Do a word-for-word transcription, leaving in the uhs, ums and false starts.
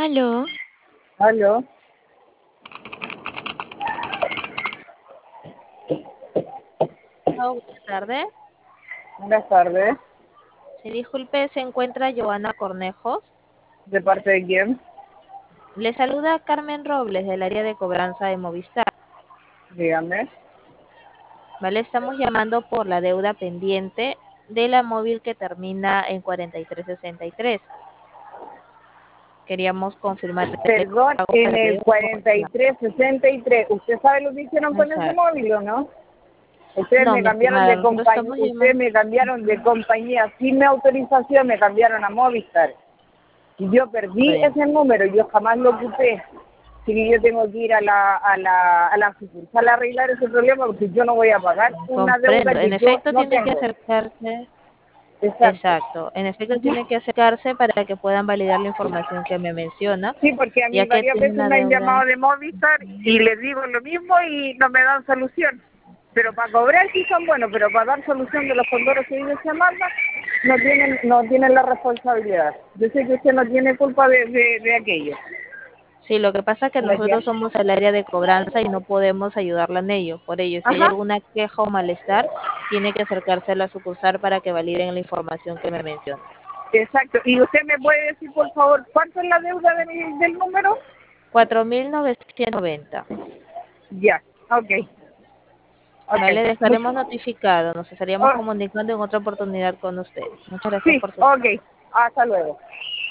Aló, Aló, Hola, buenas tardes. buenas tardes. Sí, disculpe, se encuentra Joana Cornejos. ¿De parte de quién? Le saluda Carmen Robles del área de cobranza de Movistar. Dígame. Vale, estamos llamando por la deuda pendiente de la móvil que termina en cuarenta y tres sesenta y tres. Queríamos confirmar el Perdón, pago en para el que cuarenta y tres sesenta y tres. ¿Usted sabe lo que hicieron con ese Exacto. móvil o no? Ustedes No, me mi cambiaron estimada, de nosotros compañía, estamos ustedes llamando. me cambiaron de compañía sin mi autorización, me cambiaron a Movistar. Y yo perdí Bien. ese número, yo jamás lo ocupé. Así que yo tengo que ir a la, a la, a la sucursal a arreglar ese problema porque yo no voy a pagar una deuda Comprendo. que En yo efecto, no tiene que tengo. acercarse. Exacto. Exacto. En efecto, tiene que acercarse para que puedan validar la información que me menciona, Sí, porque a mí ya que varias tiene veces una me han deuda. llamado de Movistar y les digo lo mismo y no me dan solución. Pero para cobrar sí son buenos, pero para dar solución de los fondos que ellos se mandan, no tienen no tienen la responsabilidad. Yo sé que usted no tiene culpa de, de, de aquello. Sí, lo que pasa es que ¿Me nosotros entiende? somos el área de cobranza y no podemos ayudarla en ello. Por ello, si hay Ajá, alguna queja o malestar, tiene que acercarse a la sucursal para que validen la información que me menciona. exacto. ¿Y usted me puede decir, por favor, cuánto es la deuda del, del número? cuatro mil novecientos noventa. Ya, ok, ok. Vale, Mucho- dejaremos notificado. Nos estaríamos oh, comunicando en otra oportunidad con usted. Muchas gracias sí, por su ok. tiempo. Hasta luego.